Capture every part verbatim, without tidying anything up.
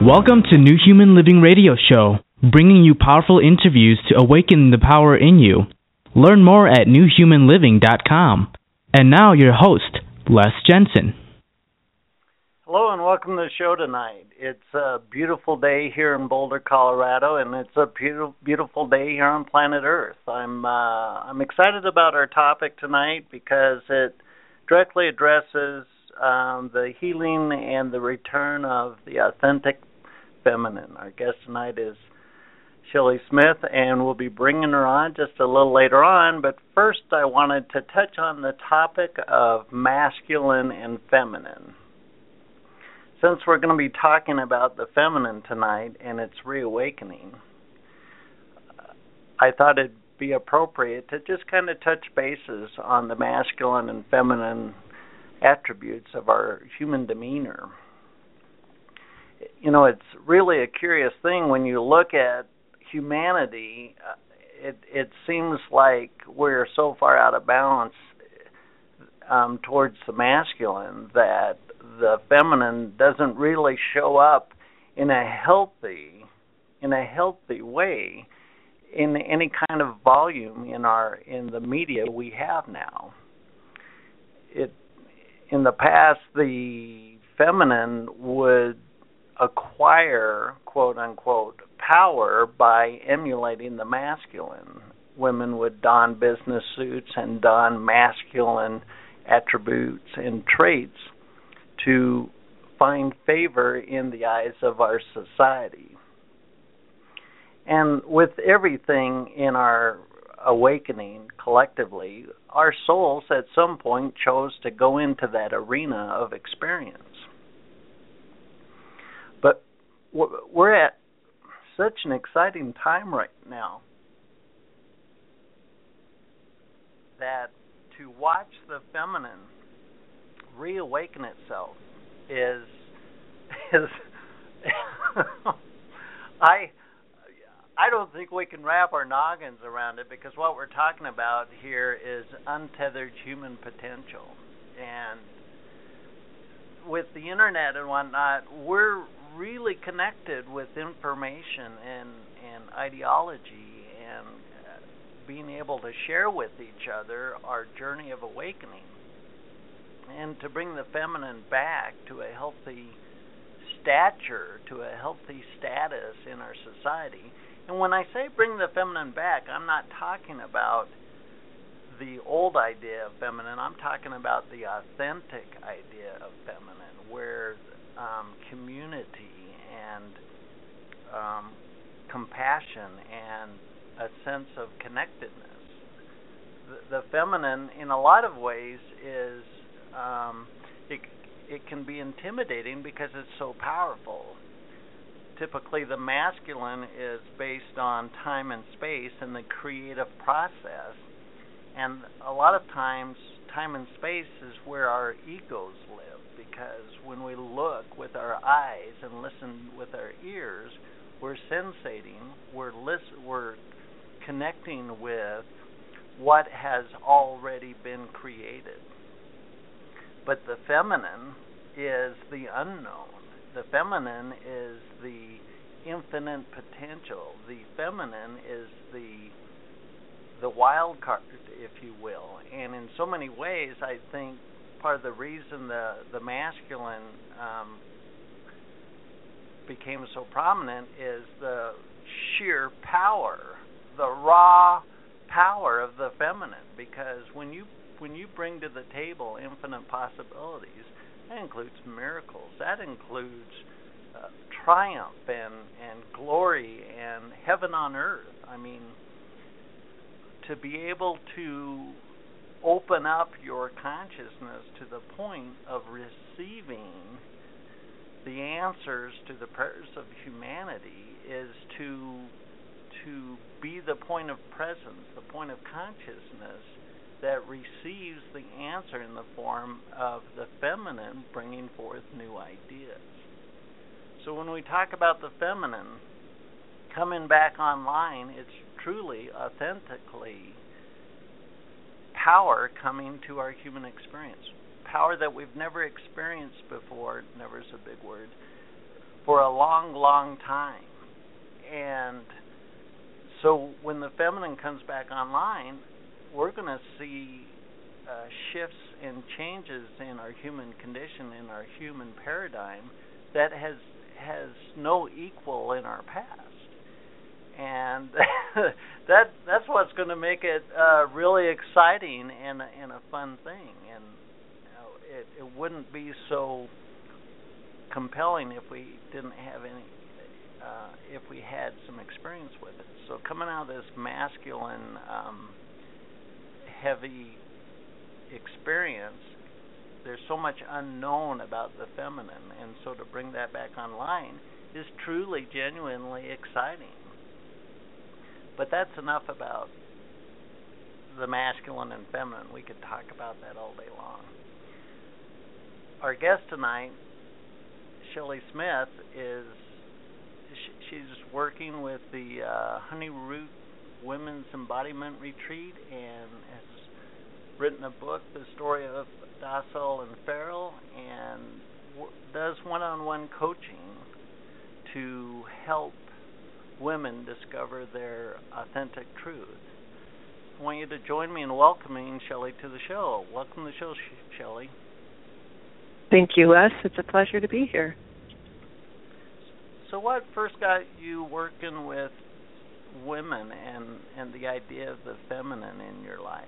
Welcome to New Human Living Radio Show, bringing you powerful interviews to awaken the power in you. Learn more at new human living dot com. And now your host, Les Jensen. Hello and welcome to the show tonight. It's a beautiful day here in Boulder, Colorado, and it's a beautiful, beautiful day here on planet Earth. I'm uh, I'm excited about our topic tonight because it directly addresses um, the healing and the return of the authentic feminine. Our guest tonight is Shelley Smith, and we'll be bringing her on just a little later on. But first, I wanted to touch on the topic of masculine and feminine. Since we're going to be talking about the feminine tonight and its reawakening, I thought it'd be appropriate to just kind of touch bases on the masculine and feminine attributes of our human demeanor. You know, it's really a curious thing when you look at humanity. Uh, it it seems like we're so far out of balance um, towards the masculine that the feminine doesn't really show up in a healthy in a healthy way in any kind of volume in our in the media we have now. It in the past, the feminine would acquire, quote unquote, power by emulating the masculine. Women would don business suits and don masculine attributes and traits to find favor in the eyes of our society. And with everything in our awakening collectively, our souls at some point chose to go into that arena of experience. But we're at such an exciting time right now that to watch the feminine reawaken itself is is I I don't think we can wrap our noggins around it, because what we're talking about here is untethered human potential. And with the internet and whatnot, we're really connected with information and, and ideology and uh, being able to share with each other our journey of awakening and to bring the feminine back to a healthy stature, to a healthy status in our society. And when I say bring the feminine back, I'm not talking about the old idea of feminine. I'm talking about the authentic idea of feminine, where um, community and um, compassion and a sense of connectedness. The, the feminine, in a lot of ways, is um, it, it can be intimidating because it's so powerful. Typically, the masculine is based on time and space and the creative process. And a lot of times, time and space is where our egos live, because when we look with our eyes and listen with our ears, we're sensating, we're listen, we're connecting with what has already been created. But the feminine is the unknown. The feminine is the infinite potential. The feminine is the the wild card, if you will. And in so many ways, I think part of the reason the, the masculine um, became so prominent is the sheer power, the raw power of the feminine. Because when you when you bring to the table infinite possibilities, that includes miracles. That includes uh, triumph and, and glory and heaven on earth. I mean, to be able to open up your consciousness to the point of receiving the answers to the prayers of humanity is to to be the point of presence, the point of consciousness that receives the answer in the form of the feminine bringing forth new ideas. So when we talk about the feminine coming back online, it's truly, authentically power coming to our human experience. Power that we've never experienced before, never is a big word, for a long, long time. And so when the feminine comes back online, we're going to see uh, shifts and changes in our human condition, in our human paradigm, that has has no equal in our past. And that that's what's going to make it uh, really exciting and, and a fun thing. And you know, it, it wouldn't be so compelling if we didn't have any, uh, if we had some experience with it. So coming out of this masculine, um, heavy experience, there's so much unknown about the feminine, and so to bring that back online is truly, genuinely exciting. But that's enough about the masculine and feminine. We could talk about that all day long. Our guest tonight, Shelley Smith, is she's working with the uh, Honey Root Women's Embodiment Retreat and has written a book, The Story of Docile and Feral, and w- does one-on-one coaching to help women discover their authentic truth. I want you to join me in welcoming Shelley to the show. Welcome to the show, Sh- Shelley. Thank you, Les. It's a pleasure to be here. So what first got you working with women and, and the idea of the feminine in your life?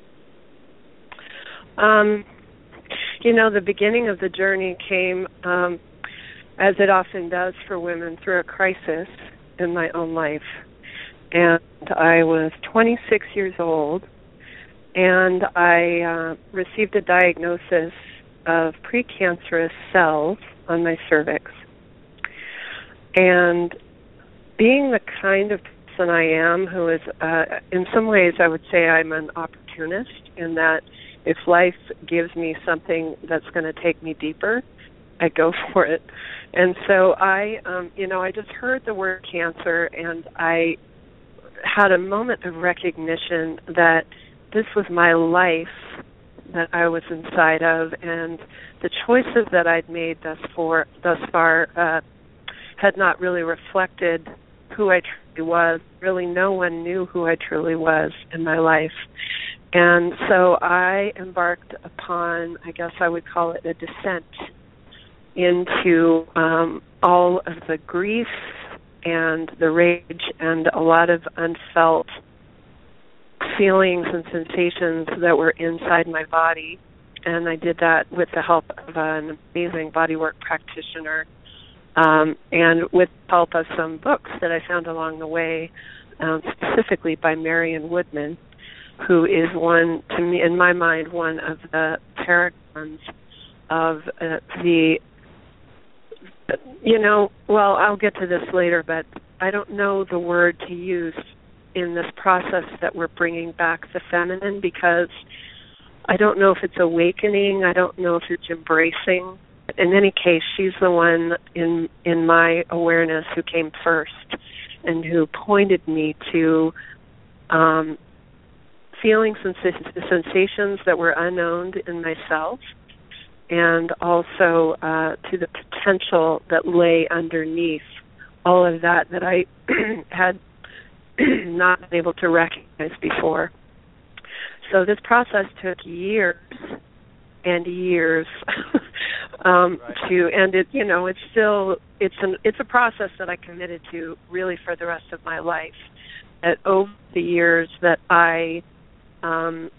Um, you know, the beginning of the journey came, um, as it often does for women, through a crisis in my own life. And I was twenty-six years old, and I uh, received a diagnosis of precancerous cells on my cervix. And being the kind of person I am, who is, uh, in some ways I would say I'm an opportunist, in that if life gives me something that's going to take me deeper, I go for it. And so I, um, you know, I just heard the word cancer, and I had a moment of recognition that this was my life that I was inside of, and the choices that I'd made thus far, thus far uh, had not really reflected who I truly was. Really, no one knew who I truly was in my life. And so I embarked upon, I guess I would call it a descent into um, all of the grief and the rage and a lot of unfelt feelings and sensations that were inside my body. And I did that with the help of an amazing bodywork practitioner, um, and with the help of some books that I found along the way, um, specifically by Marion Woodman, who is one, to me, in my mind, one of the paragons of uh, the, you know, well, I'll get to this later, but I don't know the word to use in this process that we're bringing back the feminine, because I don't know if it's awakening, I don't know if it's embracing. In any case, she's the one in in my awareness who came first and who pointed me to um, feeling sens- sensations that were unknown in myself, and also uh, to the potential that lay underneath all of that that I had not been able to recognize before. So this process took years and years um, right. to, and it, you know, it's still, it's an, it's a process that I committed to really for the rest of my life. That over the years that I um,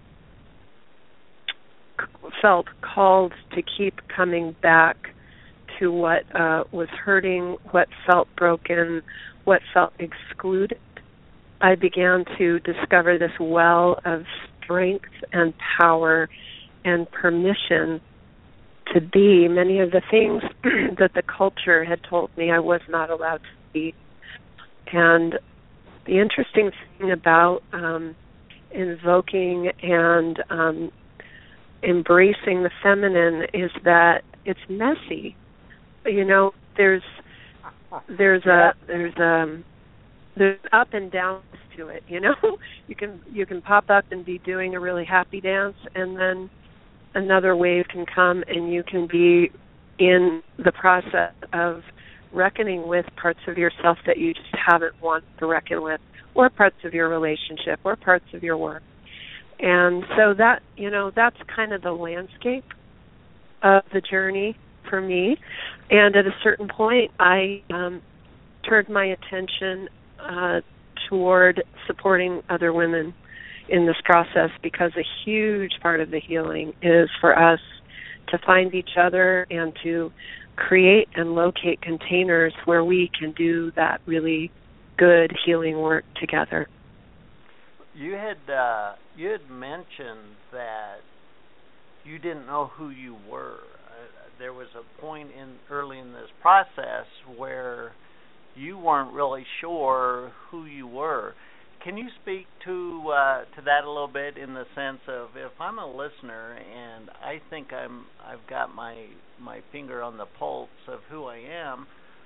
felt called to keep coming back to what uh, was hurting, what felt broken, what felt excluded, I began to discover this well of strength and power and permission to be many of the things that the culture had told me I was not allowed to be. And the interesting thing about um, invoking and um, embracing the feminine is that it's messy. You know, there's there's a there's a there's up and downs to it. You know, you can you can pop up and be doing a really happy dance, and then another wave can come, and you can be in the process of reckoning with parts of yourself that you just haven't wanted to reckon with, or parts of your relationship, or parts of your work. And so that, you know, that's kind of the landscape of the journey for me. And at a certain point, I um, turned my attention uh, toward supporting other women in this process, because a huge part of the healing is for us to find each other and to create and locate containers where we can do that really good healing work together. You had uh, you had mentioned that you didn't know who you were. Uh, there was a point in early in this process where you weren't really sure who you were. Can you speak to uh, to that a little bit, in the sense of, if I'm a listener and I think I'm I've got my my finger on the pulse of who I am,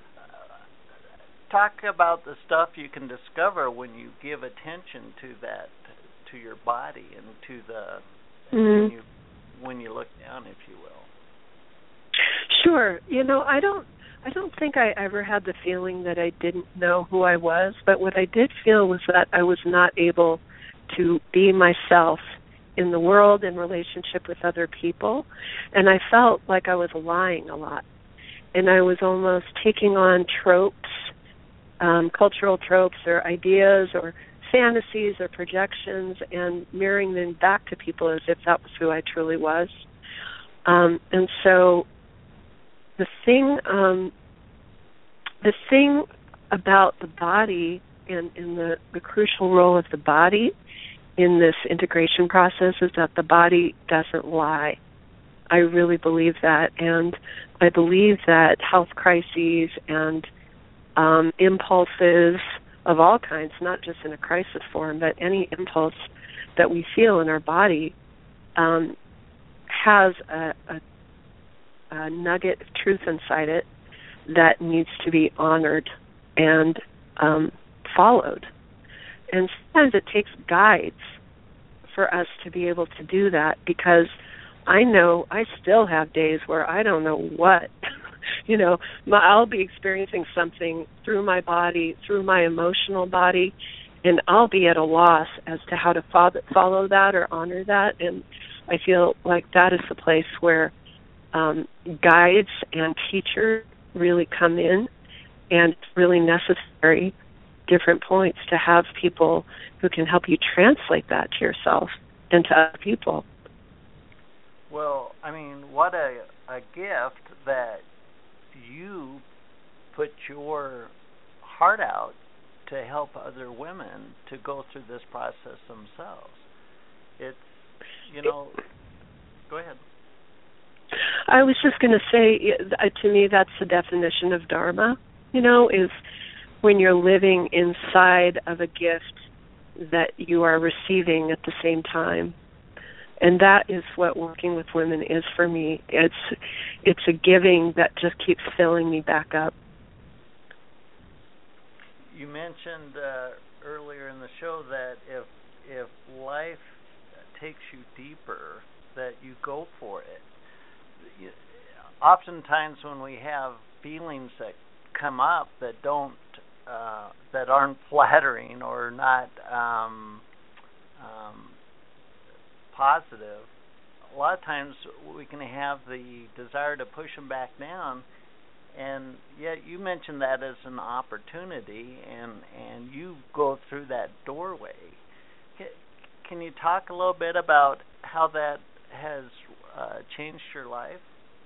uh, talk about the stuff you can discover when you give attention to that, to your body, and to the mm-hmm. when you when you look down, if you will. Sure. You know, I don't I don't think I ever had the feeling that I didn't know who I was, but what I did feel was that I was not able to be myself in the world, in relationship with other people, and I felt like I was lying a lot, and I was almost taking on tropes, um, cultural tropes or ideas or fantasies or projections, and mirroring them back to people as if that was who I truly was. Um, and so the thing, um, the thing about the body and, and the, the crucial role of the body in this integration process is that the body doesn't lie. I really believe that, and I believe that health crises and um, impulses of all kinds, not just in a crisis form, but any impulse that we feel in our body um, has a, a a nugget of truth inside it that needs to be honored and um, followed. And sometimes it takes guides for us to be able to do that, because I know I still have days where I don't know what. you know, my, I'll be experiencing something through my body, through my emotional body, and I'll be at a loss as to how to fo- follow that or honor that. And I feel like that is the place where Um, guides and teachers really come in, and it's really necessary, different points, to have people who can help you translate that to yourself and to other people. Well, I mean, what a, a gift that you put your heart out to help other women to go through this process themselves. It's, you know, go ahead. I was just going to say, to me, that's the definition of Dharma, you know, is when you're living inside of a gift that you are receiving at the same time. And that is what working with women is for me. It's it's a giving that just keeps filling me back up. You mentioned uh, earlier in the show that if if life takes you deeper, that you go for it. Oftentimes when we have feelings that come up that don't uh, that aren't flattering or not um, um, positive, a lot of times we can have the desire to push them back down, and yet you mentioned that as an opportunity, and and you go through that doorway. Can you talk a little bit about how that has uh, changed your life?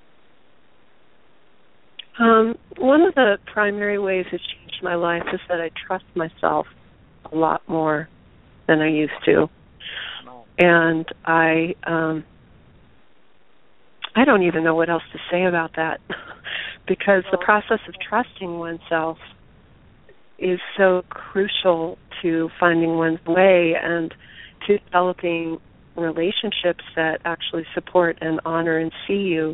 Um, one of the primary ways it's changed my life is that I trust myself a lot more than I used to. No. And I um, I don't even know what else to say about that, because the process of trusting oneself is so crucial to finding one's way and to developing relationships that actually support and honor and see you.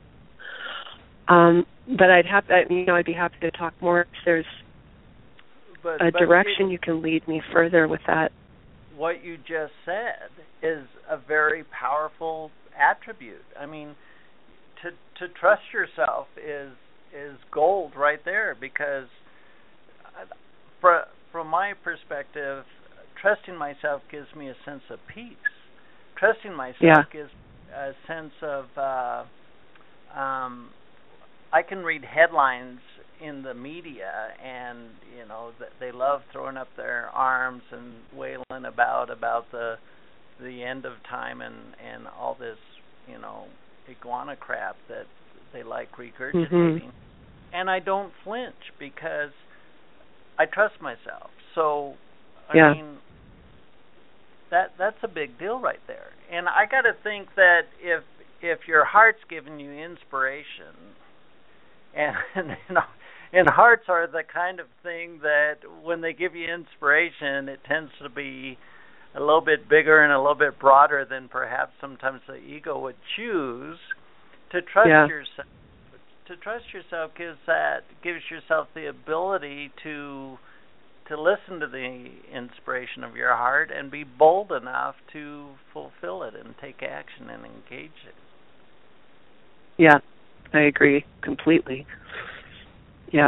Um, but I'd have, you know, I'd be happy to talk more if there's but, a but direction it, you can lead me further with that. What you just said is a very powerful attribute. I mean, to to trust yourself is is gold right there, because for, from my perspective, trusting myself gives me a sense of peace. Trusting myself yeah. gives a sense of uh, um, I can read headlines in the media, and you know they love throwing up their arms and wailing about about the the end of time and and all this, you know, iguana crap that they like regurgitating. Mm-hmm. And I don't flinch because I trust myself. So I yeah. mean, that that's a big deal right there. And I got to think that if if your heart's giving you inspiration, and you know, and hearts are the kind of thing that when they give you inspiration, it tends to be a little bit bigger and a little bit broader than perhaps sometimes the ego would choose. To trust yeah. yourself, to trust yourself gives that gives yourself the ability to to listen to the inspiration of your heart and be bold enough to fulfill it and take action and engage it. Yeah, I agree completely. Yeah.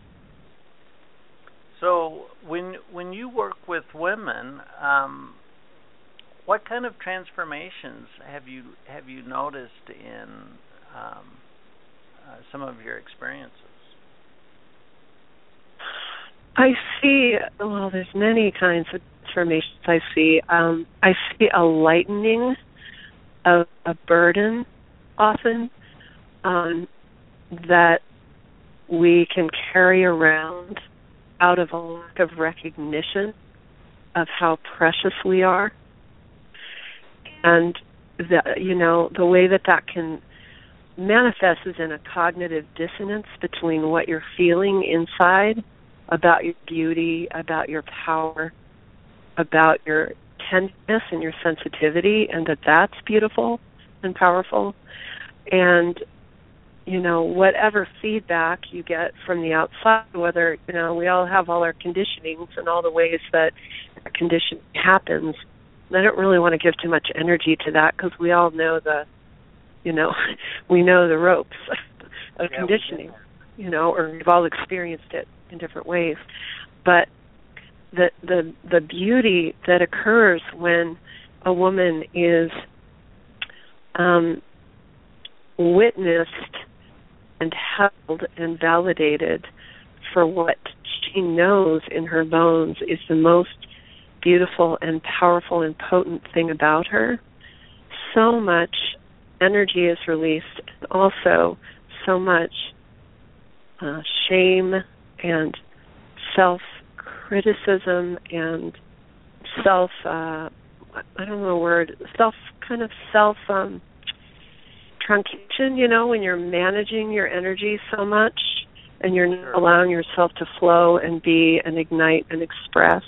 So when when you work with women, um, what kind of transformations have you have you noticed in um, uh, some of your experiences? I see, well, there's many kinds of transformations I see. Um, I see a lightening of a burden often um, that we can carry around out of a lack of recognition of how precious we are. And, the, you know, the way that that can manifest is in a cognitive dissonance between what you're feeling inside about your beauty, about your power, about your tenderness and your sensitivity, and that that's beautiful and powerful. And, you know, whatever feedback you get from the outside, whether, you know, we all have all our conditionings and all the ways that conditioning happens. I don't really want to give too much energy to that because we all know the, you know, we know the ropes of yeah, conditioning, you know, or we've all experienced it in different ways. But the the the beauty that occurs when a woman is um, witnessed and held and validated for what she knows in her bones is the most beautiful and powerful and potent thing about her. So much energy is released, and also so much uh, shame and self-criticism and self, uh, I don't know the word, self, kind of self um, truncation, you know, when you're managing your energy so much and you're not allowing yourself to flow and be and ignite and express.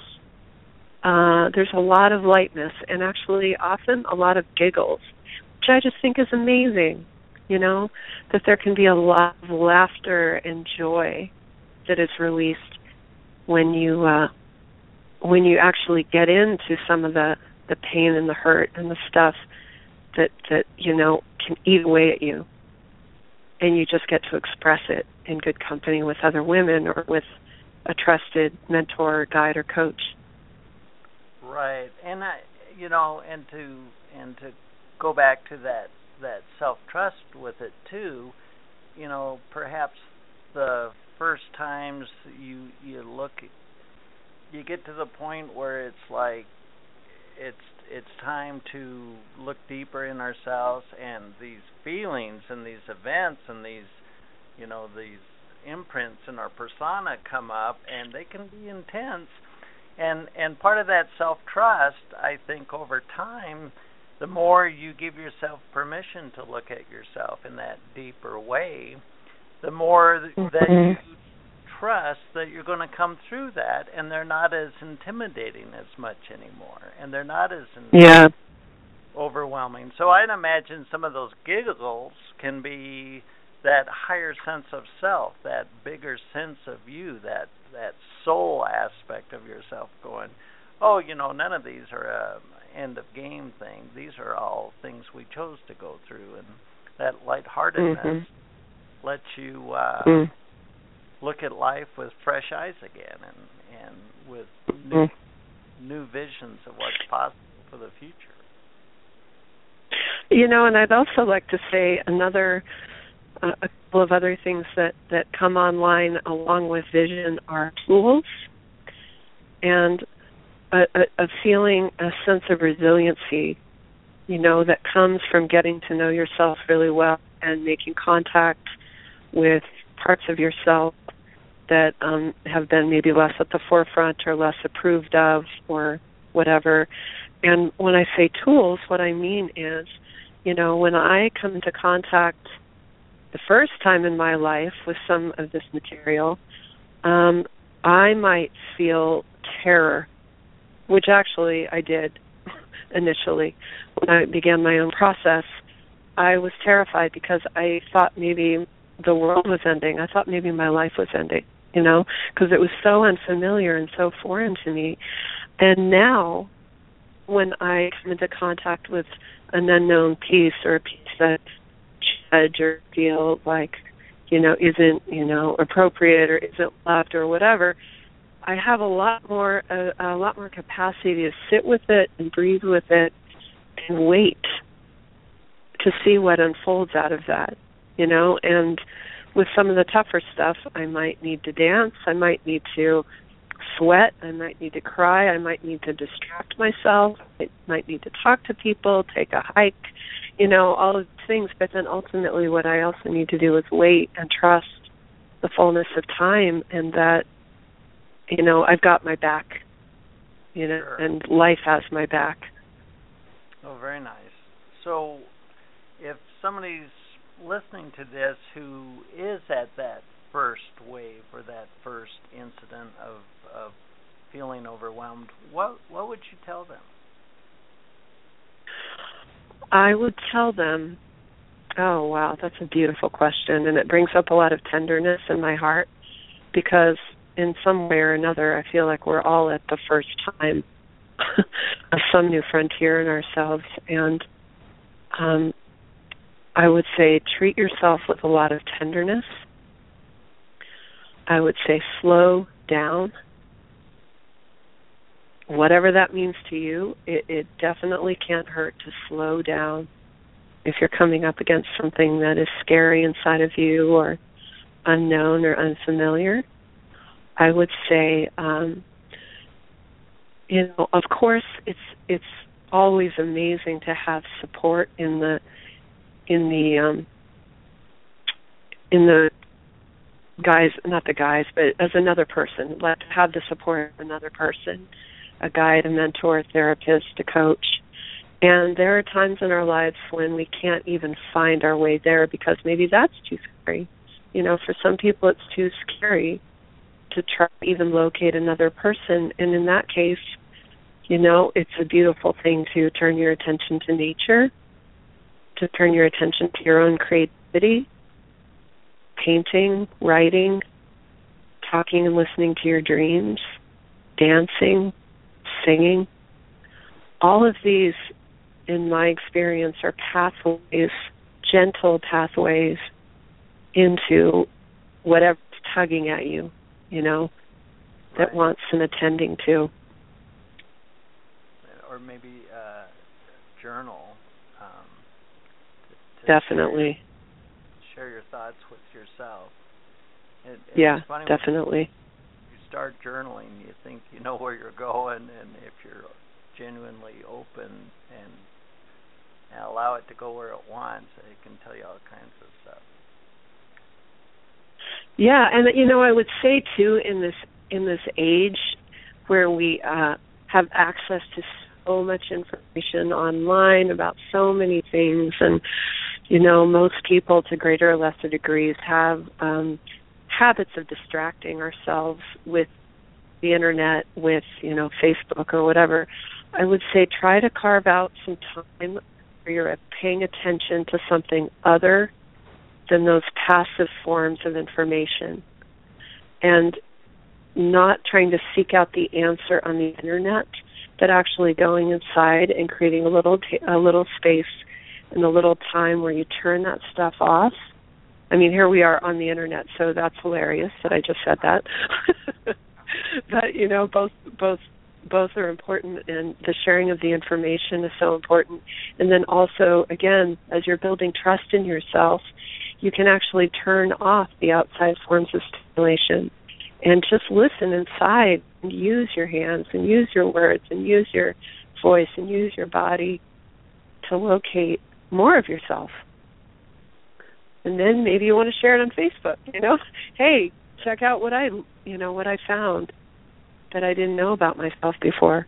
Uh, there's a lot of lightness and actually often a lot of giggles, which I just think is amazing, you know, that there can be a lot of laughter and joy that is released when you uh, when you actually get into some of the, the pain and the hurt and the stuff that, that, you know, can eat away at you. And you just get to express it in good company with other women or with a trusted mentor, guide, or coach. Right, and I, you know, and to and to go back to that that self-trust with it too, you know, perhaps the first times you you look, you get to the point where it's like it's it's time to look deeper in ourselves, and these feelings and these events and these, you know, these imprints in our persona come up, and they can be intense. And and part of that self-trust, I think, over time, the more you give yourself permission to look at yourself in that deeper way, the more mm-hmm. that you trust that you're going to come through that, and they're not as intimidating as much anymore, and they're not as yeah. overwhelming. So I'd imagine some of those giggles can be that higher sense of self, that bigger sense of you, that that soul aspect of yourself going, oh, you know, none of these are a end of game thing. These are all things we chose to go through, and that lightheartedness. Mm-hmm. lets you uh, mm. look at life with fresh eyes again, and and with new, Mm. new visions of what's possible for the future. You know, and I'd also like to say another, uh, a couple of other things that, that come online along with vision are tools and a, a, a feeling, a sense of resiliency, you know, that comes from getting to know yourself really well and making contact with parts of yourself that um, have been maybe less at the forefront or less approved of or whatever. And when I say tools, what I mean is, you know, when I come into contact the first time in my life with some of this material, um, I might feel terror, which actually I did initially. When I began my own process, I was terrified because I thought maybe the world was ending. I thought maybe my life was ending, you know, because it was so unfamiliar and so foreign to me. And now, when I come into contact with an unknown piece or a piece that judge or feel like, you know, isn't, you know, appropriate or isn't loved or whatever, I have a lot more a, a lot more capacity to sit with it and breathe with it and wait to see what unfolds out of that, you know. And with some of the tougher stuff, I might need to dance, I might need to sweat, I might need to cry, I might need to distract myself, I might need to talk to people, take a hike, you know, all of these things. But then ultimately what I also need to do is wait and trust the fullness of time, and that, you know, I've got my back, you know, Sure. and life has my back. Oh, very nice. So if somebody's listening to this who is at that first wave or that first incident of, of feeling overwhelmed, what what would you tell them? I would tell them, oh, wow, that's a beautiful question, and it brings up a lot of tenderness in my heart, because in some way or another, I feel like we're all at the first time of some new frontier in ourselves. And um, I would say treat yourself with a lot of tenderness. I would say slow down. Whatever that means to you, it, it definitely can't hurt to slow down if you're coming up against something that is scary inside of you or unknown or unfamiliar. I would say, um, you know, of course, it's it's always amazing to have support in the in the um, in the guys, not the guys, but as another person. Let have the support of another person, a guide, a mentor, a therapist, a coach. And there are times in our lives when we can't even find our way there because maybe that's too scary. You know, for some people it's too scary to try to even locate another person. And in that case, you know, it's a beautiful thing to turn your attention to nature, to turn your attention to your own creativity, painting, writing, talking and listening to your dreams, dancing, singing. All of these, in my experience, are pathways, gentle pathways into whatever's tugging at you, you know, that Right. wants an attending to. Or maybe uh, journal. Um, to, to Definitely. Share, share your thoughts with yourself. It, it's Yeah, funny definitely. When you start journaling, you think you know where you're going, and if you're genuinely open and, and allow it to go where it wants, it can tell you all kinds of stuff. Yeah, and you know, I would say too, in this in this age where we uh, have access to so much information online about so many things, and you know, most people to greater or lesser degrees have um, habits of distracting ourselves with the internet, with, you know, Facebook or whatever. I would say try to carve out some time where you're paying attention to something other than those passive forms of information, and not trying to seek out the answer on the internet, but actually going inside and creating a little t- a little space and a little time where you turn that stuff off I mean, here we are on the internet, so that's hilarious that I just said that. But, you know, both both both are important, and the sharing of the information is so important. And then also, again, as you're building trust in yourself, you can actually turn off the outside forms of stimulation and just listen inside and use your hands and use your words and use your voice and use your body to locate more of yourself. And then maybe you want to share it on Facebook, you know? Hey, check out what I, you know, what I found that I didn't know about myself before.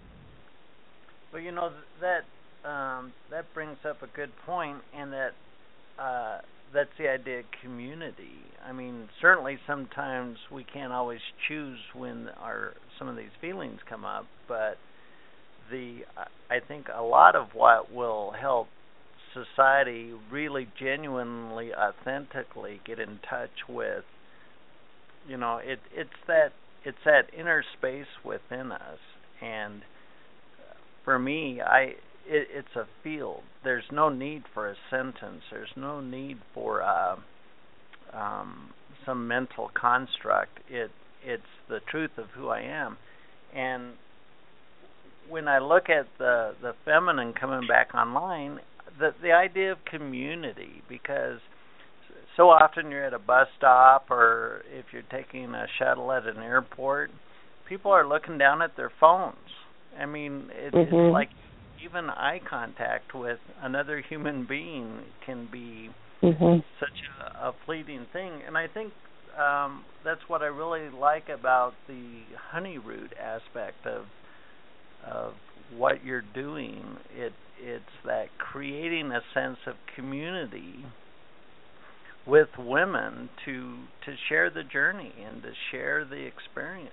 Well, you know, that um, that brings up a good point, and that uh, that's the idea of community. I mean, certainly sometimes we can't always choose when our some of these feelings come up, but the I think a lot of what will help society really genuinely, authentically get in touch with, you know, it it's that it's that inner space within us. And for me, I it, it's a field. There's no need for a sentence. There's no need for uh, um, some mental construct. It it's the truth of who I am. And when I look at the the feminine coming back online, the the idea of community, because so often you're at a bus stop or if you're taking a shuttle at an airport, people are looking down at their phones. I mean, it, mm-hmm. it's like even eye contact with another human being can be mm-hmm. such a, a fleeting thing. And I think um, that's what I really like about the honey root aspect of of what you're doing. It it's that creating a sense of community with women to to share the journey and to share the experience.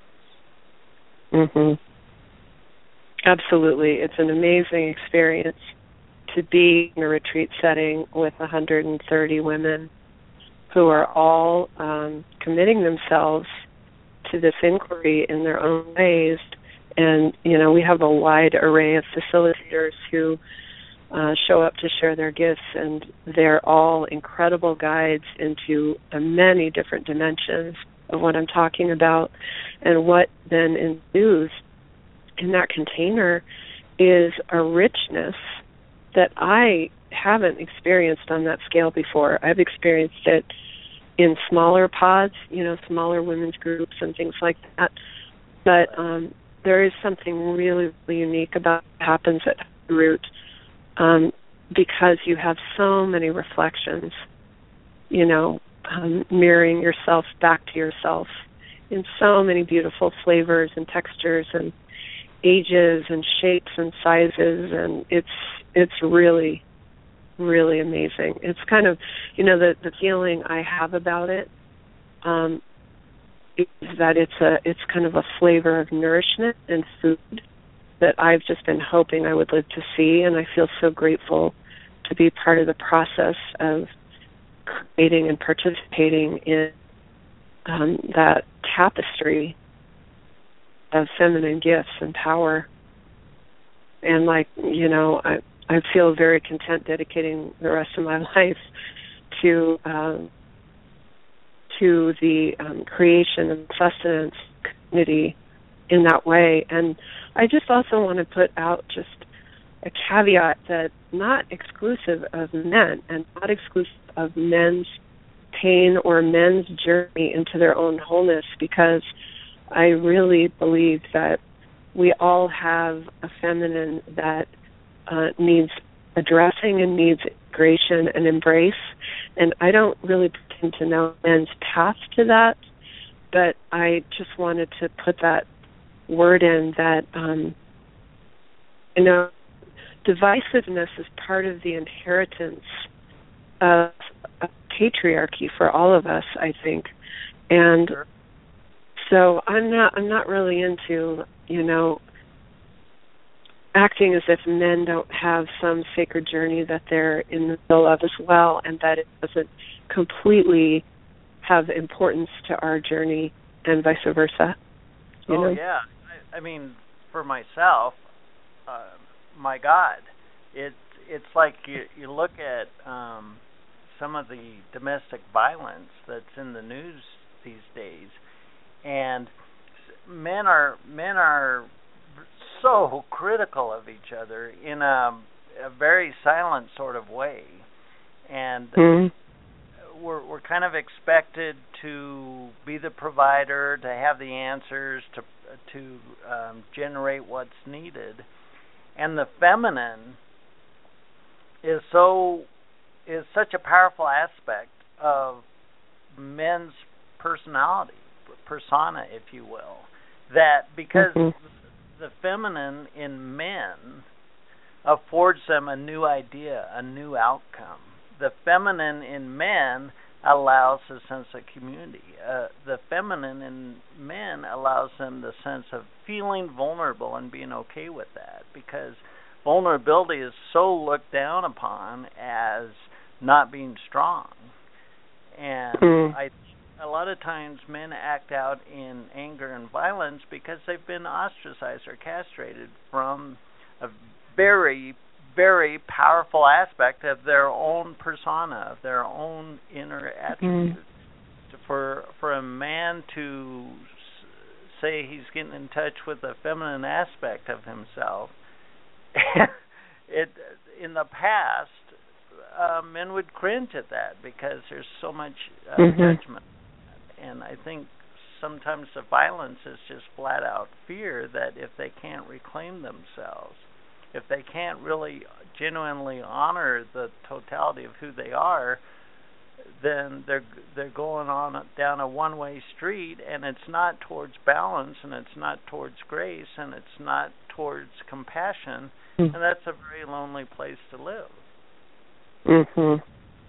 Mhm. Absolutely. It's an amazing experience to be in a retreat setting with one hundred thirty women who are all um, committing themselves to this inquiry in their own ways. And, you know, we have a wide array of facilitators who uh, show up to share their gifts, and they're all incredible guides into uh, many different dimensions of what I'm talking about. And what then ensues in that container is a richness that I haven't experienced on that scale before. I've experienced it in smaller pods, you know, smaller women's groups and things like that. But um, there is something really, really unique about what happens at Root um, because you have so many reflections, you know, um, mirroring yourself back to yourself in so many beautiful flavors and textures and ages and shapes and sizes, and it's it's really, really amazing. It's kind of, you know, the the feeling I have about it um, is that it's a it's kind of a flavor of nourishment and food that I've just been hoping I would live to see, and I feel so grateful to be part of the process of creating and participating in um, that tapestry of feminine gifts and power. And like, you know, I I feel very content dedicating the rest of my life to um, to the um, creation and sustenance community in that way. And I just also want to put out just a caveat that not exclusive of men and not exclusive of men's pain or men's journey into their own wholeness, because I really believe that we all have a feminine that uh, needs addressing and needs integration and embrace. And I don't really pretend to know men's path to that, but I just wanted to put that word in that, um, you know, divisiveness is part of the inheritance of, of patriarchy for all of us, I think. And sure. So I'm not I'm not really into, you know, acting as if men don't have some sacred journey that they're in the middle of as well, and that it doesn't completely have importance to our journey and vice versa. You oh, know? yeah. I, I mean, for myself, uh, my God, it, it's like you, you look at um, some of the domestic violence that's in the news these days, and men are men are so critical of each other in a, a very silent sort of way, and mm-hmm. we're we're kind of expected to be the provider, to have the answers, to to um, generate what's needed, and the feminine is so is such a powerful aspect of men's personality, persona, if you will, that because mm-hmm. the feminine in men affords them a new idea, a new outcome. The feminine in men allows a sense of community. Uh, the feminine in men allows them the sense of feeling vulnerable and being okay with that, because vulnerability is so looked down upon as not being strong. And mm. I, a lot of times men act out in anger and violence because they've been ostracized or castrated from a very, very powerful aspect of their own persona, of their own inner attributes. Mm. For for a man to say he's getting in touch with the feminine aspect of himself, it in the past, uh, men would cringe at that because there's so much uh, mm-hmm. judgment. And I think sometimes the violence is just flat out fear that if they can't reclaim themselves, if they can't really genuinely honor the totality of who they are, then they're they're going on down a one-way street, and it's not towards balance, and it's not towards grace, and it's not towards compassion, mm-hmm. and that's a very lonely place to live. Mhm.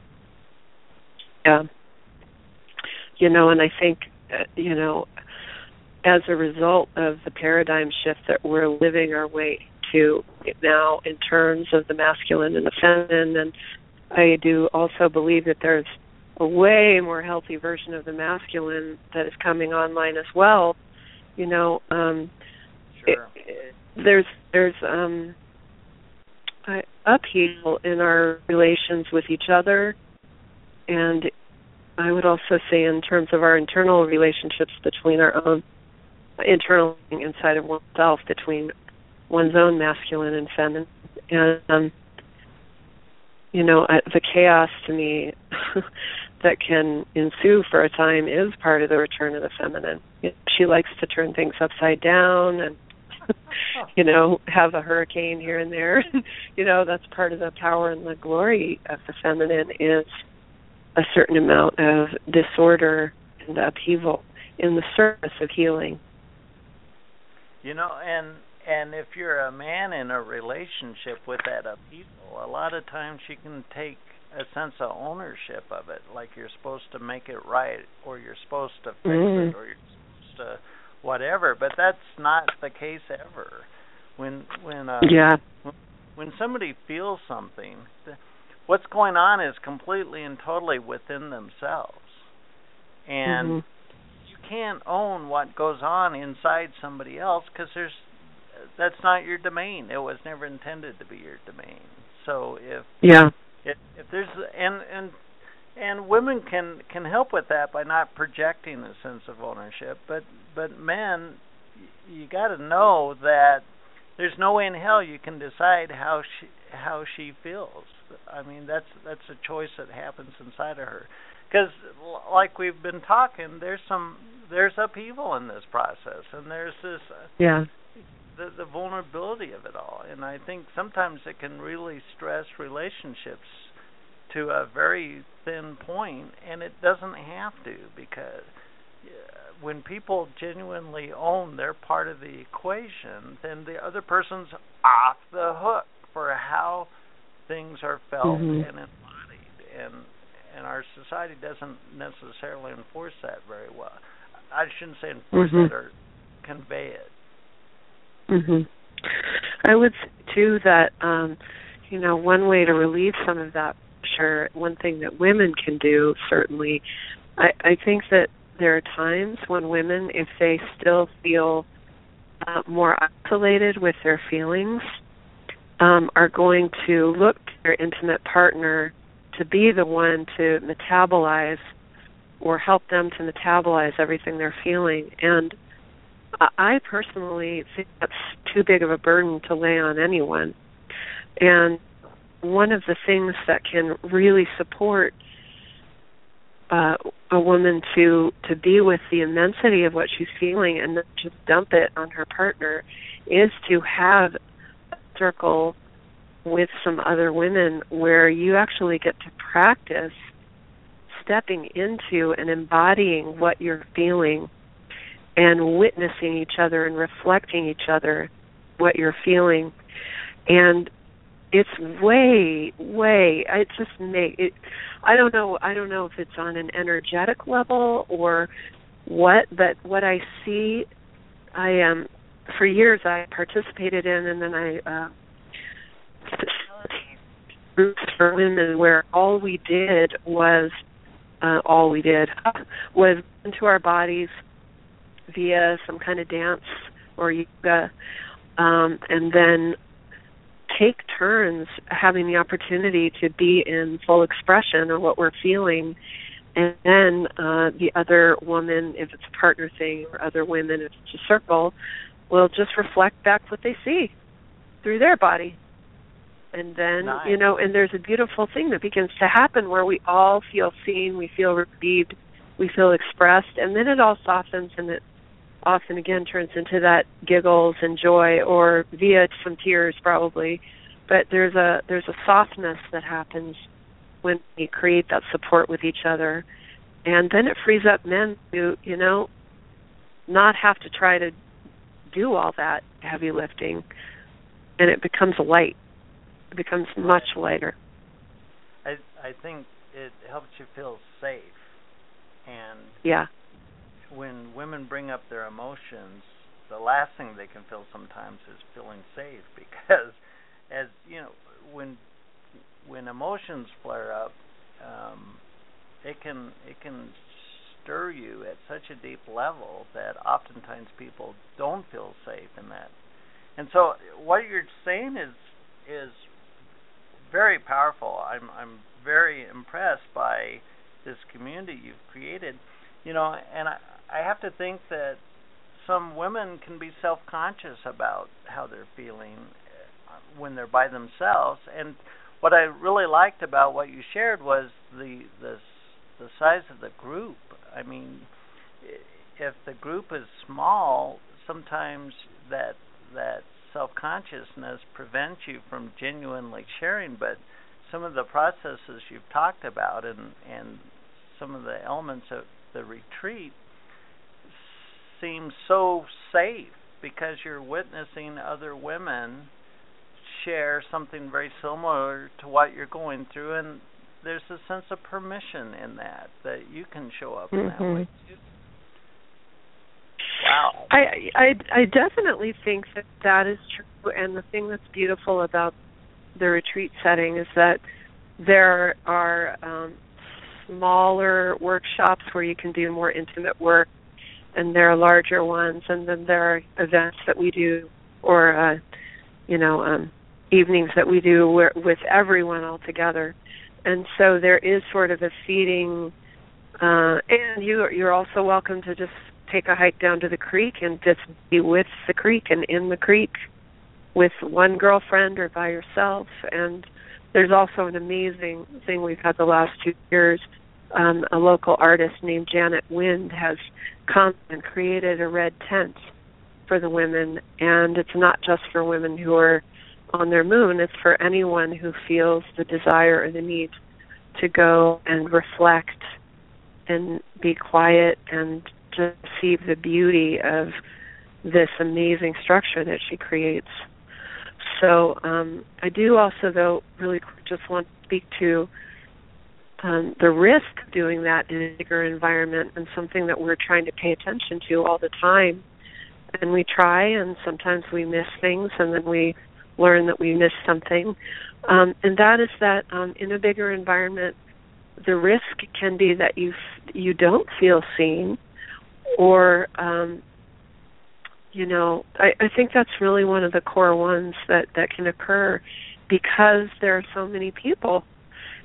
Yeah. You know, and I think, uh, you know, as a result of the paradigm shift that we're living our way to now in terms of the masculine and the feminine, and I do also believe that there's a way more healthy version of the masculine that is coming online as well. You know, um, sure. it, it, there's there's um, uh, upheaval in our relations with each other, and I would also say in terms of our internal relationships between our own internal inside of oneself, between one's own masculine and feminine, and um, you know, uh, the chaos to me that can ensue for a time is part of the return of the feminine. She likes to turn things upside down and, you know, have a hurricane here and there. You know, that's part of the power and the glory of the feminine, is a certain amount of disorder and upheaval in the service of healing. You know, and and if you're a man in a relationship with that upheaval, a lot of times you can take a sense of ownership of it, like you're supposed to make it right, or you're supposed to fix mm. it, or you're supposed to whatever. But that's not the case ever. When when uh, yeah. when, when somebody feels something, what's going on is completely and totally within themselves, and mm-hmm. you can't own what goes on inside somebody else, because there's that's not your domain. It was never intended to be your domain. So if yeah, if, if there's and and and women can can help with that by not projecting a sense of ownership, but but men, you got to know that there's no way in hell you can decide how she how she feels. I mean, that's that's a choice that happens inside of her. Because, like we've been talking, there's some there's upheaval in this process, and there's this uh, yeah. The, the vulnerability of it all. And I think sometimes it can really stress relationships to a very thin point, and it doesn't have to, because when people genuinely own their part of the equation, then the other person's off the hook for how things are felt mm-hmm. and embodied. And, and our society doesn't necessarily enforce that very well. I shouldn't say enforce mm-hmm. it, or convey it. Mhm. I would say too that um, you know, one way to relieve some of that pressure, one thing that women can do certainly, I, I think that there are times when women, if they still feel uh, more isolated with their feelings, um, are going to look to their intimate partner to be the one to metabolize or help them to metabolize everything they're feeling. And I personally think that's too big of a burden to lay on anyone. And one of the things that can really support uh, a woman to, to be with the immensity of what she's feeling and not just dump it on her partner is to have a circle with some other women where you actually get to practice stepping into and embodying what you're feeling and witnessing each other and reflecting each other what you're feeling. And it's way, way, I just make it, I don't know, I don't know if it's on an energetic level or what, but what I see, I um, for years I participated in, and then I uh, facilitated groups for women where all we did was, uh, all we did was into our bodies via some kind of dance or yoga, um, and then take turns having the opportunity to be in full expression of what we're feeling, and then uh, the other woman, if it's a partner thing, or other women, if it's a circle, will just reflect back what they see through their body. And then, nice. you know, and there's a beautiful thing that begins to happen where we all feel seen, we feel received, we feel expressed, and then it all softens, and it often again turns into that giggles and joy, or via some tears probably. But there's a there's a softness that happens when we create that support with each other, and then it frees up men to, you know, not have to try to do all that heavy lifting, and it becomes light. It becomes much lighter. I I think it helps you feel safe, and yeah. when women bring up their emotions, the last thing they can feel sometimes is feeling safe, because, as you know, when when emotions flare up, um, it can it can stir you at such a deep level that oftentimes people don't feel safe in that. And so, what you're saying is is very powerful. I'm I'm very impressed by this community you've created. You know, and I, I have to think that some women can be self-conscious about how they're feeling when they're by themselves. And what I really liked about what you shared was the the, the size of the group. I mean, if the group is small, sometimes that that self-consciousness prevents you from genuinely sharing. But some of the processes you've talked about and, and some of the elements of the retreat seems so safe, because you're witnessing other women share something very similar to what you're going through, and there's a sense of permission in that, that you can show up in mm-hmm. that way too. Wow. I, I I definitely think that that is true, and the thing that's beautiful about the retreat setting is that there are um, smaller workshops where you can do more intimate work, and there are larger ones, and then there are events that we do, or uh, you know, um, evenings that we do where, with everyone all together. And so there is sort of a feeding, uh, and you, you're also welcome to just take a hike down to the creek and just be with the creek and in the creek with one girlfriend or by yourself. And there's also an amazing thing we've had the last two years. Um, a local artist named Janet Wind has come and created a red tent for the women, and it's not just for women who are on their moon, it's for anyone who feels the desire or the need to go and reflect and be quiet and just see the beauty of this amazing structure that she creates. So um, I do also, though, really just want to speak to um, the risk of doing that in a bigger environment, and something that we're trying to pay attention to all the time. And we try, and sometimes we miss things, and then we learn that we missed something. Um, and that is that um, in a bigger environment, the risk can be that you f- you don't feel seen, or, um, you know, I, I think that's really one of the core ones that, that can occur, because there are so many people.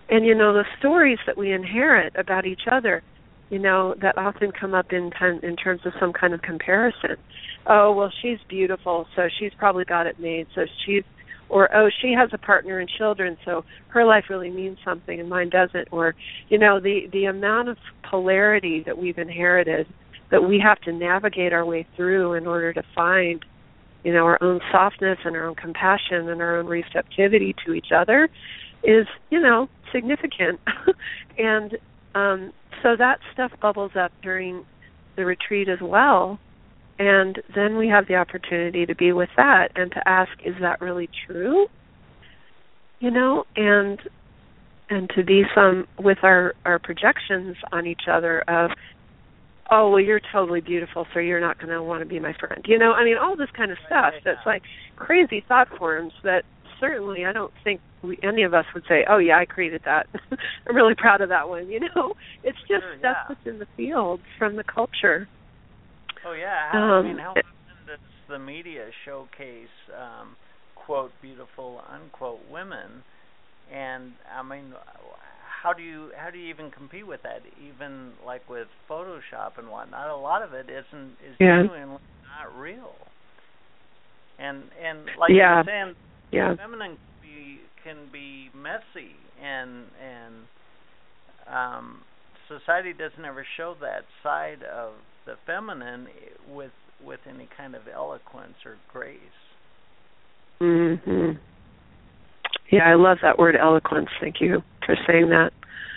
And, you know, the stories that we inherit about each other, you know, that often come up in in terms of some kind of comparison. Oh, well, she's beautiful, so she's probably got it made. So she's, or, oh, she has a partner and children, so her life really means something and mine doesn't. Or, you know, the, the amount of polarity that we've inherited that we have to navigate our way through in order to find, you know, our own softness and our own compassion and our own receptivity to each other is, you know, significant. and um, so that stuff bubbles up during the retreat as well. And then we have the opportunity to be with that and to ask, is that really true? You know, and and to be some with our, our projections on each other of, oh, well, you're totally beautiful, so you're not going to want to be my friend. You know, I mean, all this kind of stuff that's like crazy thought forms that certainly I don't think we, any of us would say, oh, yeah, I created that. I'm really proud of that one. You know, it's just sure, stuff yeah. that's in the field from the culture. Oh, yeah. How, Um, I mean, how often does the media showcase, um, quote, beautiful, unquote, women? And, I mean, how do you how do you even compete with that? Even, like, with Photoshop and whatnot, a lot of it isn't is Yeah. genuinely not real. And, and like Yeah. you're saying, Yeah. feminine can be, can be messy, and, and um, society doesn't ever show that side of the feminine with with any kind of eloquence or grace. Mm-hmm. Yeah, I love that word, eloquence. Thank you for saying that.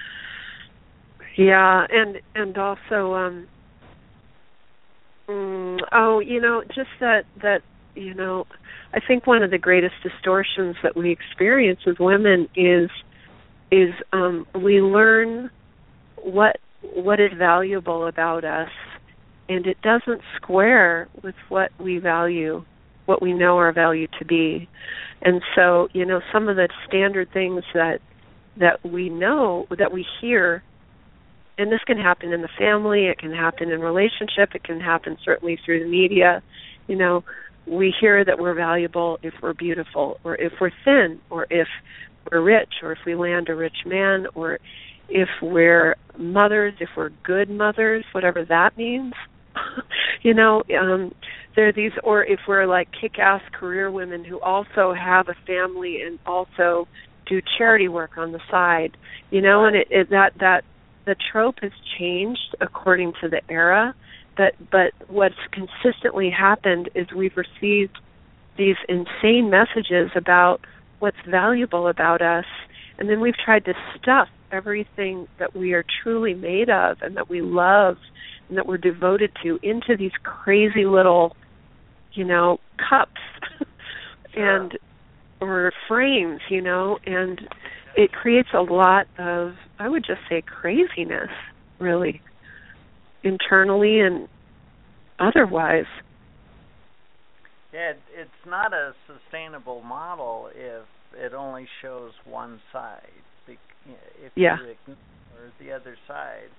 Yeah, and and also, um, mm, oh, you know, just that that you know, I think one of the greatest distortions that we experience as women is is um, we learn what what is valuable about us, and it doesn't square with what we value, what we know our value to be. And so, you know, some of the standard things that that we know, that we hear, and this can happen in the family, it can happen in relationship, it can happen certainly through the media. You know, we hear that we're valuable if we're beautiful, or if we're thin, or if we're rich, or if we land a rich man, or if we're mothers, if we're good mothers, whatever that means. you know, um, there are these, or if we're like kick-ass career women who also have a family and also do charity work on the side, you know, and it, it that that the trope has changed according to the era. But but what's consistently happened is we've received these insane messages about what's valuable about us, and then we've tried to stuff everything that we are truly made of and that we love and that we're devoted to into these crazy little, you know, cups Sure. and or frames, you know, and it creates a lot of, I would just say, craziness, really, internally and otherwise. Yeah, it, it's not a sustainable model if it only shows one side. If yeah. you ignore the other side,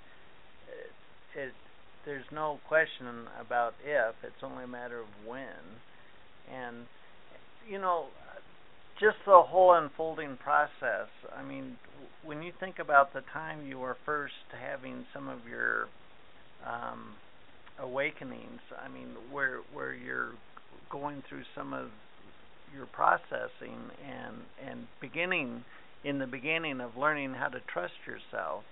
it, it there's no question about if. It's only a matter of when. And, you know, just the whole unfolding process. I mean, when you think about the time you were first having some of your um, awakenings, I mean, where where you're going through some of your processing and and beginning in the beginning of learning how to trust yourself,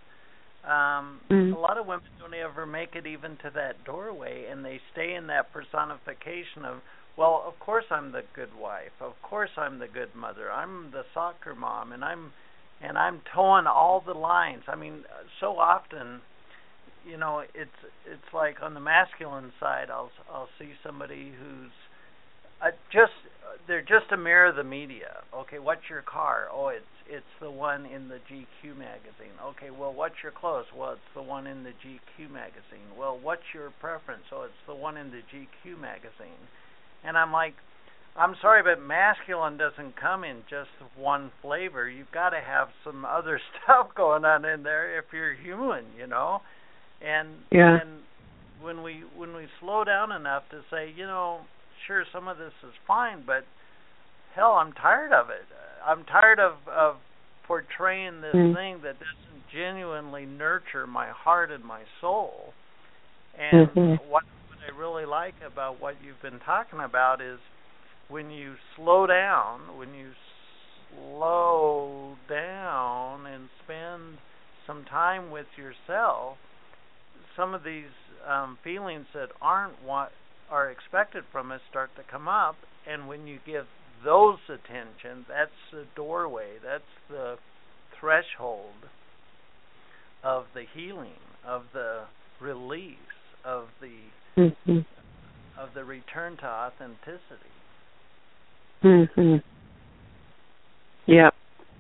um, mm-hmm. a lot of women don't ever make it even to that doorway, and they stay in that personification of, well, of course I'm the good wife, of course I'm the good mother, I'm the soccer mom, and I'm and I'm towing all the lines. I mean, so often, you know, it's it's like on the masculine side, I'll I'll see somebody who's Uh, just they're just a mirror of the media. Okay, what's your car? Oh, it's it's the one in the G Q magazine. Okay, well, what's your clothes? Well, it's the one in the G Q magazine. Well, what's your preference? Oh, it's the one in the G Q magazine. And I'm like, I'm sorry, but masculine doesn't come in just one flavor. You've got to have some other stuff going on in there if you're human, you know. And yeah. and when we when we slow down enough to say, you know, sure, some of this is fine, but hell, I'm tired of it. I'm tired of, of portraying this mm-hmm. thing that doesn't genuinely nurture my heart and my soul. And mm-hmm. what, what I really like about what you've been talking about is when you slow down, when you slow down and spend some time with yourself, some of these um, feelings that aren't what are expected from us start to come up. And when you give those attention, that's the doorway, that's the threshold of the healing, of the release, of the mm-hmm. of the return to authenticity. Mhm. Yep.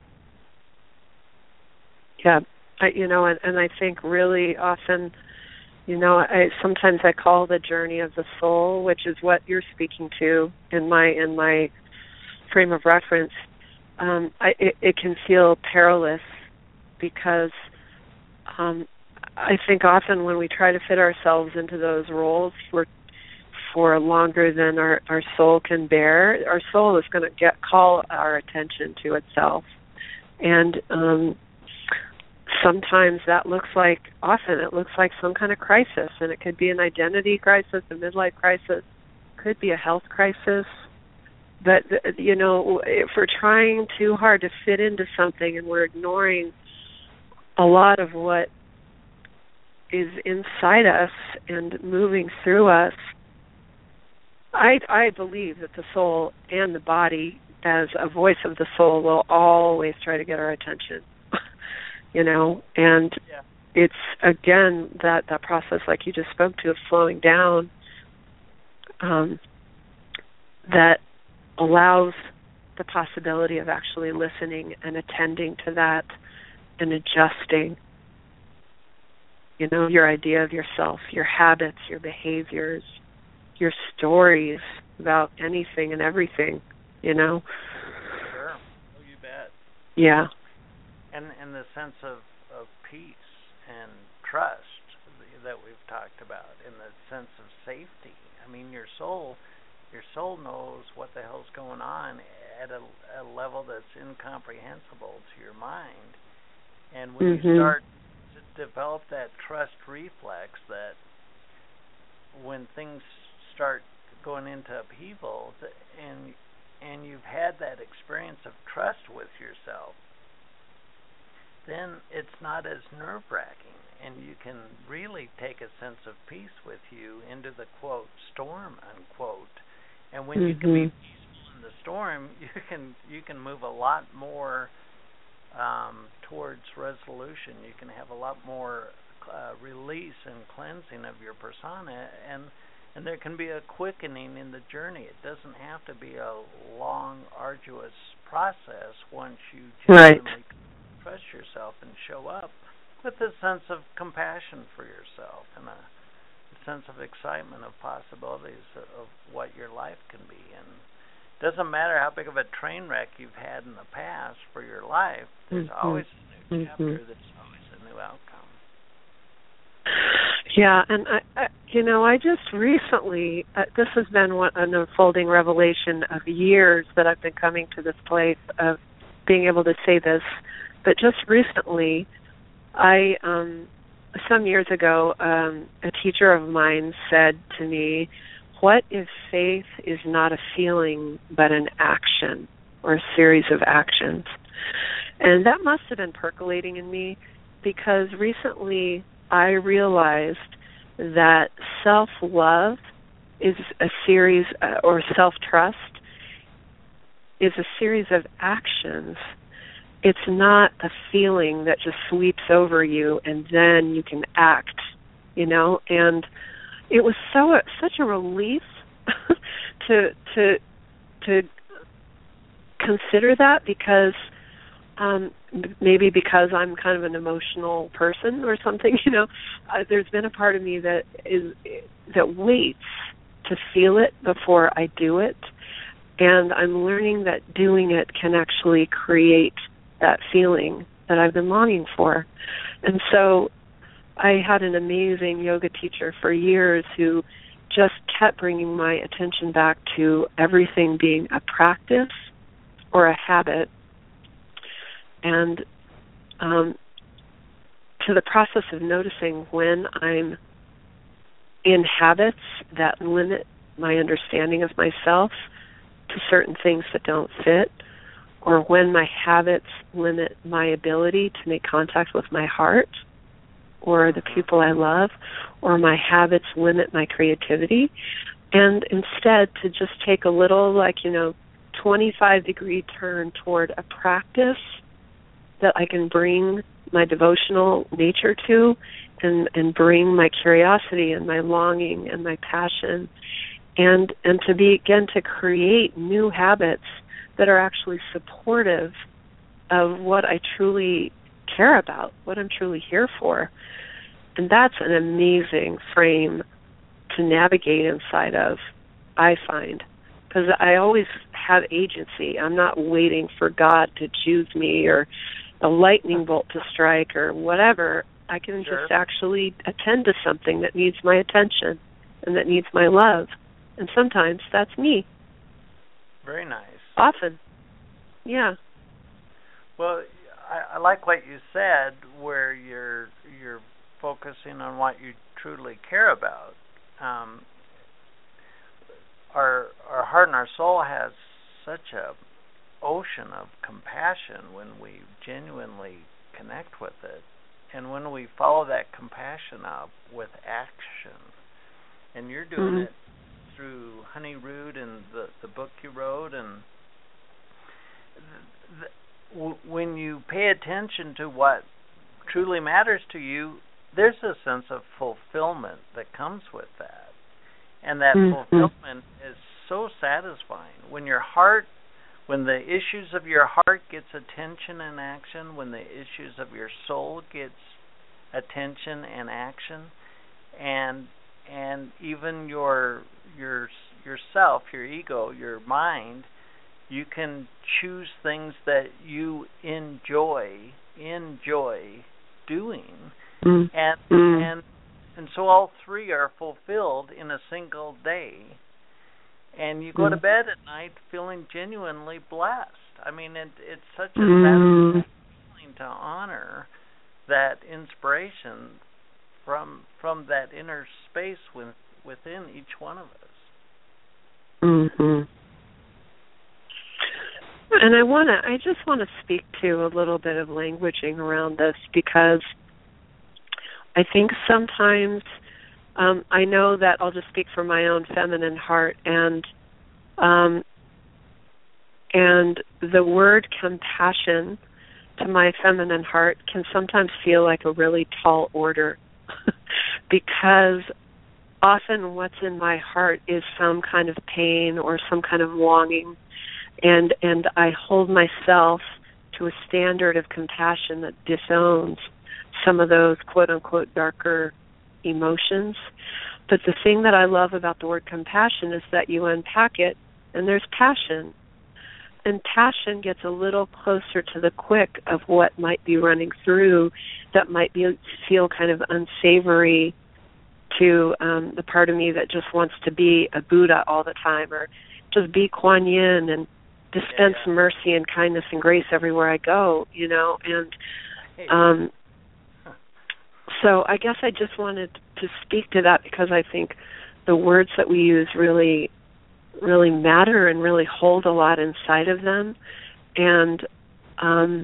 Yep. I, you know, and, and I think really often, you know, I sometimes I call the journey of the soul, which is what you're speaking to in my in my frame of reference. Um, I, it, it can feel perilous because um, I think often when we try to fit ourselves into those roles for for longer than our, our soul can bear, our soul is going to get call our attention to itself. And um, sometimes that looks like, often it looks like some kind of crisis, and it could be an identity crisis, a midlife crisis, could be a health crisis. But, you know, if we're trying too hard to fit into something and we're ignoring a lot of what is inside us and moving through us, I, I believe that the soul and the body, as a voice of the soul, will always try to get our attention, you know, and yeah. It's, again, that, that process like you just spoke to of slowing down um, that allows the possibility of actually listening and attending to that and adjusting, you know, your idea of yourself, your habits, your behaviors, your stories about anything and everything, you know? Sure. Oh, you bet. Yeah. And and the sense of, of peace and trust that we've talked about, and the sense of safety. I mean, your soul, your soul knows what the hell's going on at a, a level that's incomprehensible to your mind. And when mm-hmm. you start to develop that trust reflex, that when things start going into upheaval, and and you've had that experience of trust with yourself, then it's not as nerve-wracking, and you can really take a sense of peace with you into the, quote, storm, unquote. And when mm-hmm. you can be peaceful in the storm, you can you can move a lot more um, towards resolution. You can have a lot more uh, release and cleansing of your persona, and and there can be a quickening in the journey. It doesn't have to be a long, arduous process once you genuinely right. trust yourself and show up with a sense of compassion for yourself and a sense of excitement of possibilities of, of what your life can be. And it doesn't matter how big of a train wreck you've had in the past for your life, there's mm-hmm. always a new chapter, mm-hmm. there's always a new outcome. Yeah, and I, I, you know, I just recently, uh, this has been one, an unfolding revelation of years that I've been coming to this place of being able to say this, but just recently, I, um, some years ago, um, a teacher of mine said to me, what if faith is not a feeling but an action or a series of actions? And that must have been percolating in me because recently I realized that self-love is a series, uh, or self-trust is a series of actions. It's not a feeling that just sweeps over you and then you can act, you know. And it was so uh, such a relief to to to consider that because. Um, maybe because I'm kind of an emotional person or something, you know, uh, there's been a part of me that is that waits to feel it before I do it, and I'm learning that doing it can actually create that feeling that I've been longing for. And so I had an amazing yoga teacher for years who just kept bringing my attention back to everything being a practice or a habit. and um, to the process of noticing when I'm in habits that limit my understanding of myself to certain things that don't fit, or when my habits limit my ability to make contact with my heart or the people I love, or my habits limit my creativity, and instead to just take a little, like, you know, twenty-five degree turn toward a practice that I can bring my devotional nature to, and, and bring my curiosity and my longing and my passion, and and to begin to create new habits that are actually supportive of what I truly care about, what I'm truly here for. And that's an amazing frame to navigate inside of, I find, because I always have agency. I'm not waiting for God to choose me or a lightning bolt to strike or whatever. I can Sure. just actually attend to something that needs my attention and that needs my love. And sometimes that's me. Very nice. Often. Yeah. Well, I, I like what you said, where you're you're focusing on what you truly care about. Um, our our heart and our soul has such a ocean of compassion when we genuinely connect with it, and when we follow that compassion up with action. And you're doing mm-hmm. it through Honey Root and the the book you wrote, and the, the, w- when you pay attention to what truly matters to you, there's a sense of fulfillment that comes with that. And that mm-hmm. fulfillment is so satisfying. When your heart, when the issues of your heart gets attention and action, when the issues of your soul gets attention and action, and and even your your yourself, your ego, your mind, you can choose things that you enjoy, enjoy doing. Mm. And mm. and and so all three are fulfilled in a single day, and you go mm. to bed at night feeling genuinely blessed. I mean, it, it's such a mm. satisfying feeling to honor that inspiration from from that inner space with, within each one of us. Mm-hmm. And I want to, I just want to speak to a little bit of languaging around this, because I think sometimes, um, I know that I'll just speak from my own feminine heart, and um, and the word compassion to my feminine heart can sometimes feel like a really tall order, because often what's in my heart is some kind of pain or some kind of longing, and and I hold myself to a standard of compassion that disowns some of those quote-unquote darker emotions. But the thing that I love about the word compassion is that you unpack it and there's passion. And passion gets a little closer to the quick of what might be running through that might be feel kind of unsavory to um, the part of me that just wants to be a Buddha all the time, or just be Kuan Yin and dispense yeah. mercy and kindness and grace everywhere I go, you know. And um, so I guess I just wanted to speak to that, because I think the words that we use really, really matter and really hold a lot inside of them. And um,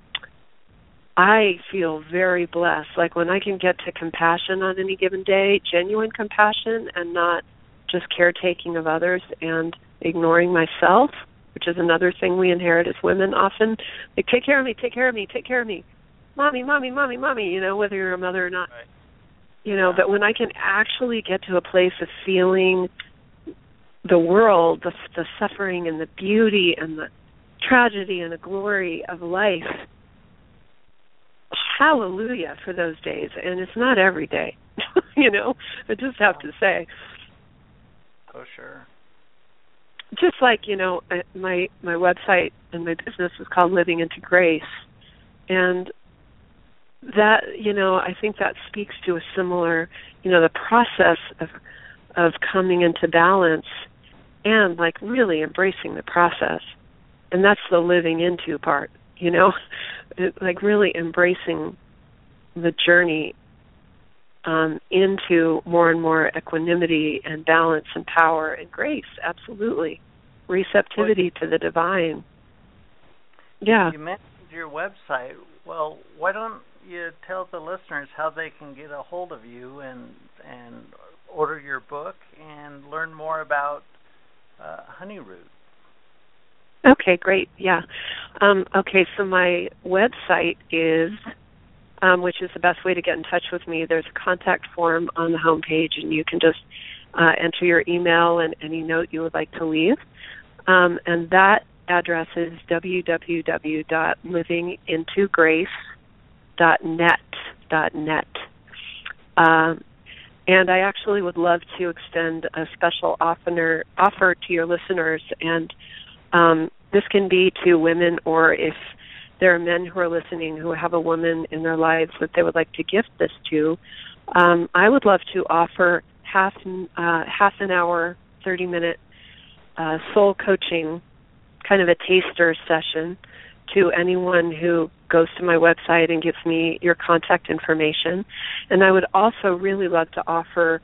I feel very blessed. Like when I can get to compassion on any given day, genuine compassion, and not just caretaking of others and ignoring myself, which is another thing we inherit as women often. Like, take care of me, take care of me, take care of me. Mommy, mommy, mommy, mommy, you know, whether you're a mother or not. Right. You know, Yeah. but when I can actually get to a place of feeling the world, the, the suffering and the beauty and the tragedy and the glory of life, hallelujah for those days. And it's not every day, you know, I just have to say. Oh, sure. Just like, you know, my my website and my business is called Living into Grace. And that, you know, I think that speaks to a similar, you know, the process of of coming into balance and, like, really embracing the process. And that's the living into part. you know, it, like really embracing the journey um, into more and more equanimity and balance and power and grace. Absolutely. Receptivity well, to the divine. Yeah. You mentioned your website. Well, why don't you tell the listeners how they can get a hold of you and and order your book and learn more about uh, Honeyroot? Okay, great. Yeah. Um, okay, so my website is, um, which is the best way to get in touch with me, there's a contact form on the homepage, and you can just uh, enter your email and any note you would like to leave. Um, and that address is w w w dot living into grace dot net. .net. Um, and I actually would love to extend a special offer, offer to your listeners, and um, this can be to women, or if there are men who are listening who have a woman in their lives that they would like to gift this to, um, I would love to offer half uh, half an hour, thirty-minute uh, soul coaching, kind of a taster session, to anyone who goes to my website and gives me your contact information. And I would also really love to offer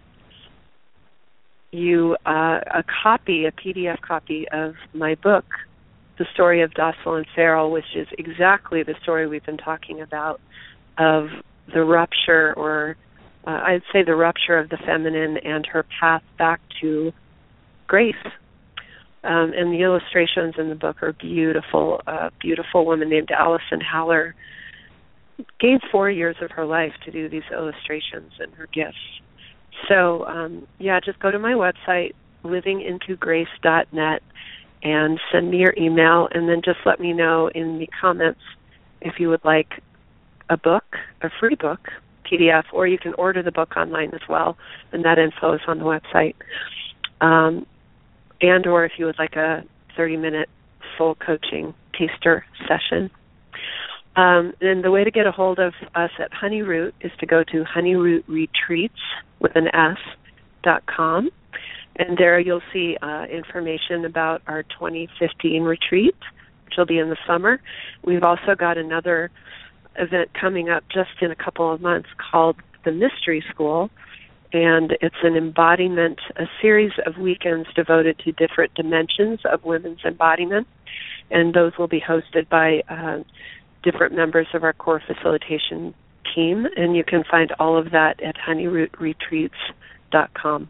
you uh, a copy, a P D F copy of my book, The Story of Docile and Feral, which is exactly the story we've been talking about, of the rupture, or uh, I'd say the rupture of the feminine and her path back to grace. Um, and the illustrations in the book are beautiful. A beautiful woman named Allison Haller gave four years of her life to do these illustrations and her gifts. So, um, yeah, just go to my website, living into grace dot net, and send me your email, and then just let me know in the comments if you would like a book, a free book, P D F, or you can order the book online as well, and that info is on the website. Um, and or if you would like a thirty-minute soul coaching taster session. Um, and the way to get a hold of us at Honeyroot is to go to honeyroot retreats with an S dot com, and there you'll see uh, information about our twenty fifteen retreat, which will be in the summer. We've also got another event coming up just in a couple of months called the Mystery School, and it's an embodiment, a series of weekends devoted to different dimensions of women's embodiment, and those will be hosted by uh, different members of our core facilitation team, and you can find all of that at honeyroot retreats dot com.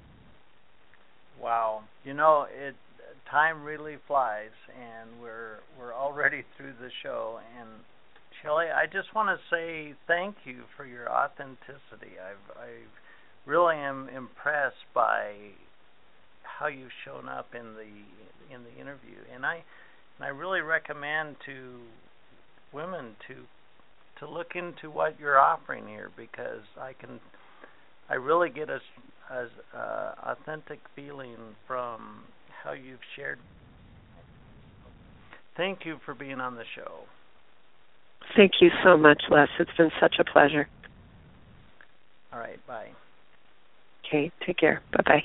Wow. You know, it time really flies, and we're we're already through the show. And Shelley, I just want to say thank you for your authenticity. I've I really am impressed by how you've shown up in the in the interview, and I and I really recommend to women to to look into what you're offering here, because I can I really get a, a, a authentic feeling from how you've shared. Thank you for being on the show. Thank you so much, Les. It's been such a pleasure. All right, bye. Okay, take care. Bye-bye.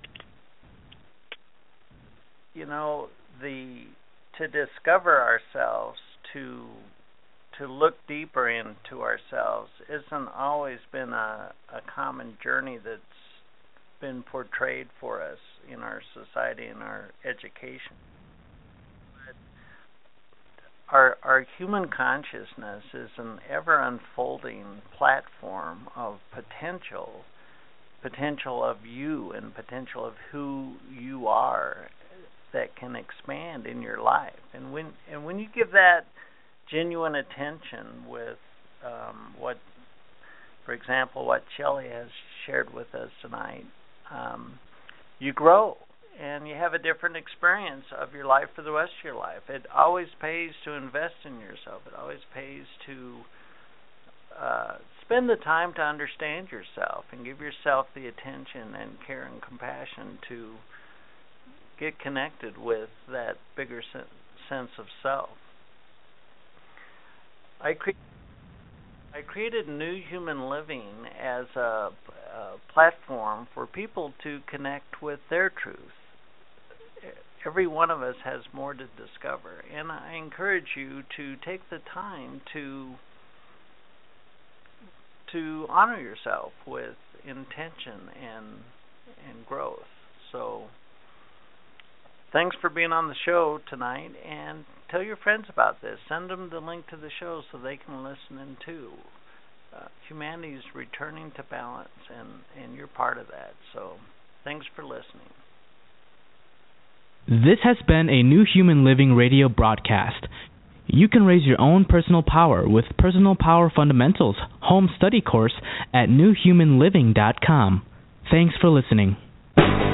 You know, the to discover ourselves, to to look deeper into ourselves, isn't always been a, a common journey that's been portrayed for us in our society and our education. But our our human consciousness is an ever unfolding platform of potential, potential of you and potential of who you are that can expand in your life. And when and when you give that genuine attention with um, what, for example, what Shelley has shared with us tonight, um, you grow and you have a different experience of your life for the rest of your life. It always pays to invest in yourself. It always pays to uh, spend the time to understand yourself and give yourself the attention and care and compassion to get connected with that bigger sen- sense of self. I, cre- I created New Human Living as a, a platform for people to connect with their truth. every one of us has more to discover, and I encourage you to take the time to to honor yourself with intention and and growth. So thanks for being on the show tonight, and tell your friends about this. Send them the link to the show so they can listen in too. Uh, humanity is returning to balance, and, and you're part of that. So thanks for listening. This has been a New Human Living radio broadcast. You can raise your own personal power with Personal Power Fundamentals home study course at new human living dot com. Thanks for listening.